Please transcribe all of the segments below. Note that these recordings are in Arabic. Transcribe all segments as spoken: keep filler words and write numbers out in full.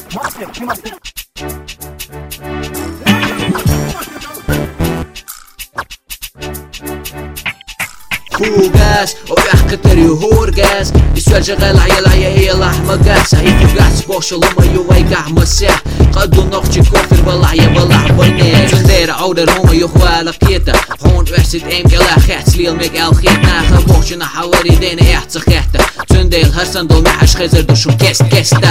Fugas, och jag ter ju horgas. I sväl شغال عيال عيا لحمة قاسة هي فوقاس بوش لما يويقع مساح قدو نقشي كوفر والله يا والله بيني زندير عودر هما يخوال كيتا هون وحسد ايم قلا خيحت سليل ميك ال خيتنا خبوشنا حواري دينا احت خيحتا زنديل هرسن دول محش خيزر دوشو كيست كيستا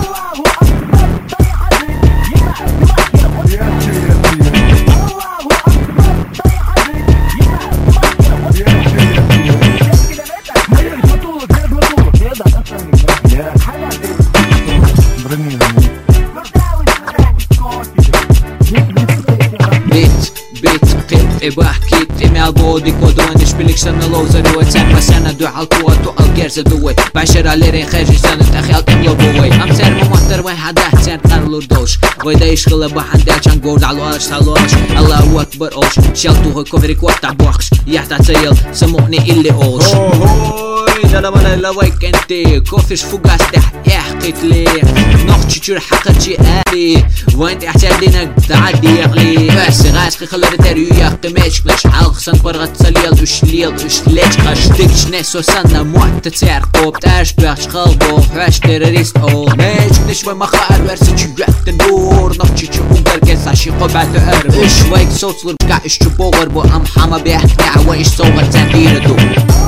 بحكيت إمي البودي كودوني شبلك سنة لوزر واتسان وسنة دو حالكوة تو الجرز دوي بعشر عليرين خارج سنة أخي الكملو بوي أم سير ممحتر وين حدا حسين قرلو دوش ويدا يشغل بحندال شان جورد عالواش تالواش الله أكبر أوش شالتوه كوفري كوات عبوخش يحتا تسيل سموني إلي أوش لا ولا لا ويك انتي كوفيش فوقاس تحت يحكيت لي نقطش تشور حقتشي آلي وانت احتاجينك تعدي يغلي بس غاسقي خلال تاريو يحقي ماشكلاش حالخسن برغت سليل اشليل اشليش قشتكش نسو سنة موات تسارقو بتاش بيخش خلبو حواش تيروريست او ماشكلاش وما خار ورسي جوات النور نقطش تشوفو قرقس عشي قبعتو ارب اش ويك صوت لربكا اش تبو غربو ام حما بيحكي عوايش صوغر تندير دو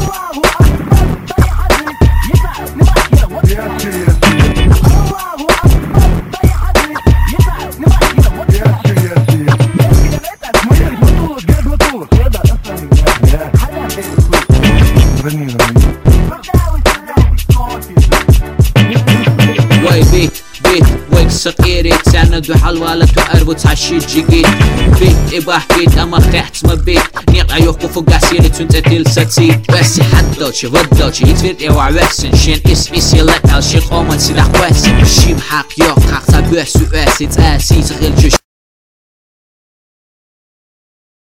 واي بيت بيت ويك سقيري تساند وحلوالة وأربط عشي جيجيت بيت إبا حكيت أما خيحت ما بيت نيقع يوقف فوق عسيري تنتتيل ستسيت بس حدوش ودوش يتفرد إيو عواسن شين إس إس يلت على شيخ أومن سلاح واسن شيم حق يوق حق تابوس واسي تاسي تغيل جوش